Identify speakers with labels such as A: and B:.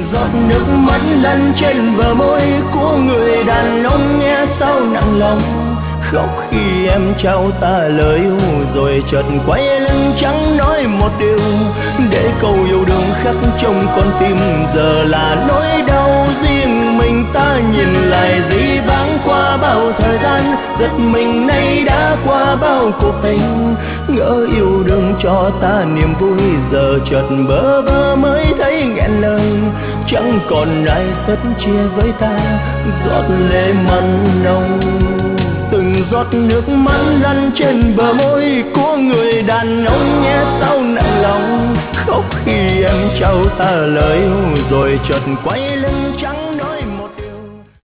A: giọt nước mắt lăn trên bờ môi của người đàn ông nghe sao nặng lòng. Khóc khi em trao ta lời yêu rồi chợt quay lưng chẳng nói một điều, để câu yêu đương khắc trong con tim giờ là nỗi đau riêng mình ta. Nhìn lại dĩ vãng qua bao thời gian, giật mình nay đã qua bao cuộc tình. Ngỡ yêu đương cho ta niềm vui, giờ chợt bơ vơ mới thấy nghẹn lời. Chẳng còn ai sớt chia với ta giọt lệ mặn nồng. Từng giọt nước mắt lăn trên bờ môi của người đàn ông nghe sao nặng lòng. Khóc khi em trao ta lời yêu rồi chợt quay lưng chẳng nói